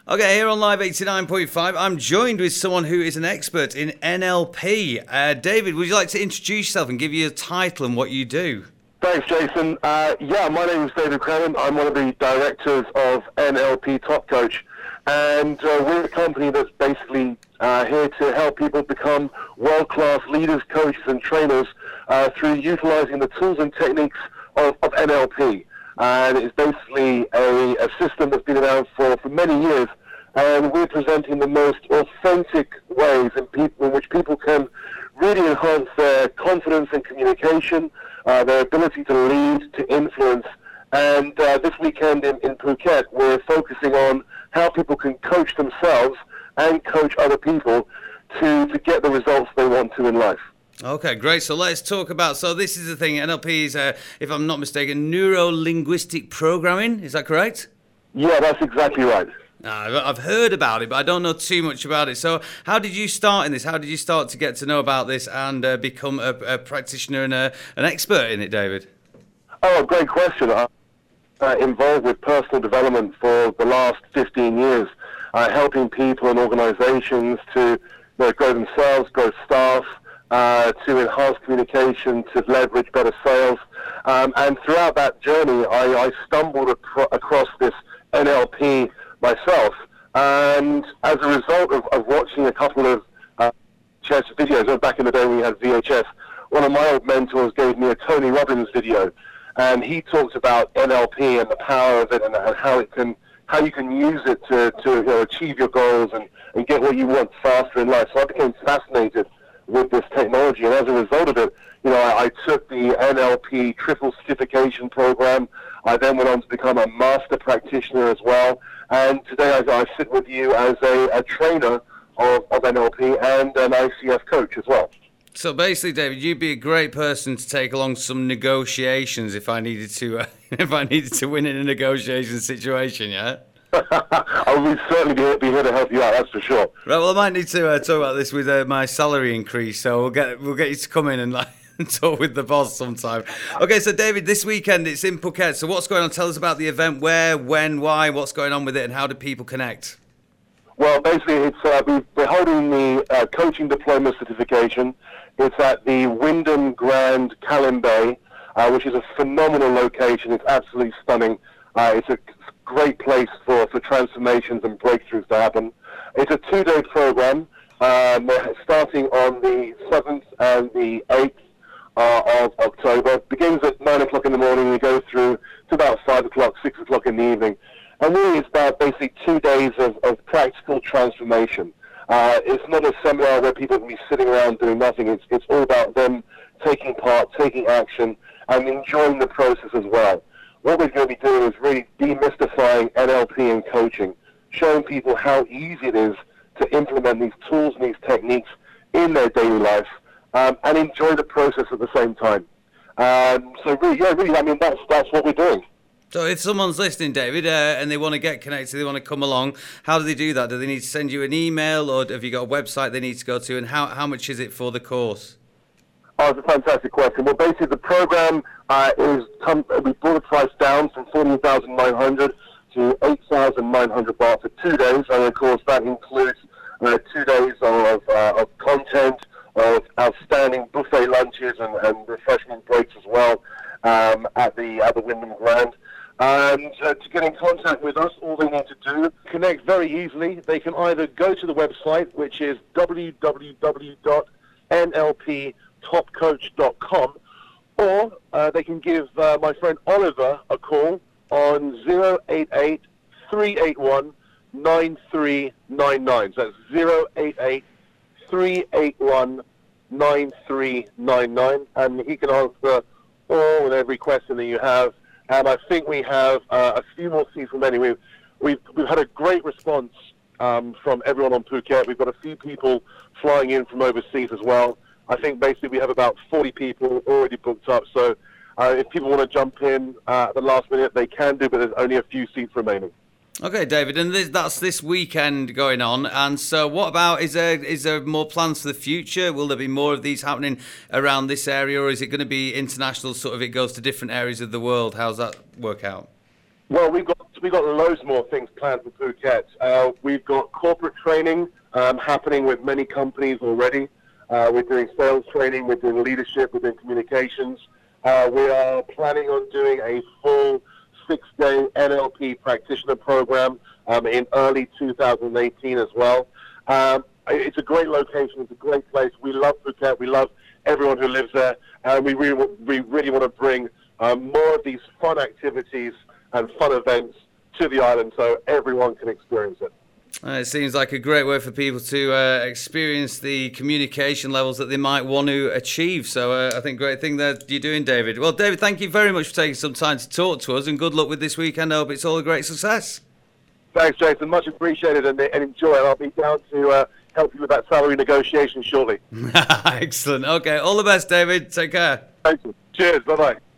Okay, here on Live 89.5, I'm joined with someone who is an expert in NLP. David, would you like to introduce yourself and give you a title and what you do? Thanks, Jason. My name is David Craven. I'm one of the directors of NLP Top Coach, and we're a company that's basically here to help people become world-class leaders, coaches, and trainers through utilizing the tools and techniques of NLP. And it's basically a system that's been around for many years, and we're presenting the most authentic ways in which people can really enhance their confidence and communication, their ability to lead, to influence. And this weekend in Phuket, we're focusing on how people can coach themselves and coach other people to get the results they want to in life. Okay, great. So let's talk about, so this is the thing, NLP is, if I'm not mistaken, neuro-linguistic programming, is that correct? Yeah, that's exactly right. I've heard about it, but I don't know too much about it. So how did you start in this? How did you start to get to know about this and become a practitioner and an expert in it, David? Oh, great question. I'm involved with personal development for the last 15 years, helping people and organizations to grow themselves, grow staff, to enhance communication, to leverage better sales. And throughout that journey, I stumbled across this NLP myself. And as a result of watching a couple of chess videos, back in the day when we had VHS, one of my old mentors gave me a Tony Robbins video. And he talked about NLP and the power of it and how you can use it to achieve your goals and get what you want faster in life. So I became fascinated with this technology, and as a result of it, I took the NLP triple certification program. I then went on to become a master practitioner as well, and today I sit with you as a trainer of NLP and an ICF coach as well. So basically, David, you'd be a great person to take along some negotiations if I needed to win in a negotiation situation, yeah? I will certainly be here to help you out, that's for sure. Right, well, I might need to talk about this with my salary increase, so we'll get you to come in and talk with the boss sometime. Okay, so David, this weekend it's in Phuket. So what's going on? Tell us about the event. Where, when, why, what's going on with it, and how do people connect? Well, basically, we're holding the coaching diploma certification. It's at the Wyndham Grand Kalim Bay, which is a phenomenal location. It's absolutely stunning. It's a great place for transformations and breakthroughs to happen. It's a 2-day program, starting on the 7th and the 8th of October. It begins at 9 o'clock in the morning and we go through to about 5 o'clock, 6 o'clock in the evening. And really it's about basically 2 days of practical transformation. It's not a seminar where people can be sitting around doing nothing. It's all about them taking part, taking action, and enjoying the process as well. What we're going to be doing is really demystifying NLP and coaching, showing people how easy it is to implement these tools and these techniques in their daily life, and enjoy the process at the same time. So really, I mean, that's what we're doing. So if someone's listening, David, and they want to get connected, they want to come along, how do they do that? Do they need to send you an email, or have you got a website they need to go to, and how much is it for the course? Oh, it's a fantastic question. Well, basically, the program we brought the price down from 14,900 to 8,900 baht for 2 days, and of course that includes 2 days of content, of outstanding buffet lunches and refreshment breaks as well at the Wyndham Grand. And to get in contact with us, all they need to do, connect very easily. They can either go to the website, which is www.nlptopcoach.com, or they can give my friend Oliver a call on 088 381 9399. So that's 088 381 9399, and he can answer all and every question that you have. And I think we have a few more seats remaining. We've had a great response from everyone on Phuket. We've got a few people flying in from overseas as well. I think basically we have about 40 people already booked up. So if people want to jump in at the last minute, they can do, but there's only a few seats remaining. Okay, David, and that's this weekend going on. And so what about, is there more plans for the future? Will there be more of these happening around this area, or is it going to be international, sort of it goes to different areas of the world? How's that work out? Well, we've got loads more things planned for Phuket. We've got corporate training happening with many companies already. We're doing sales training, we're doing leadership, we're doing communications. We are planning on doing a full 6-day NLP practitioner program in early 2018 as well. It's a great location. It's a great place. We love Phuket. We love everyone who lives there. And we really want to bring more of these fun activities and fun events to the island so everyone can experience it. It seems like a great way for people to experience the communication levels that they might want to achieve. So I think great thing that you're doing, David. Well, David, thank you very much for taking some time to talk to us, and good luck with this weekend. I hope it's all a great success. Thanks, Jason. Much appreciated, and enjoy. I'll be down to help you with that salary negotiation shortly. Excellent. Okay, all the best, David. Take care. Thank you. Cheers. Bye-bye.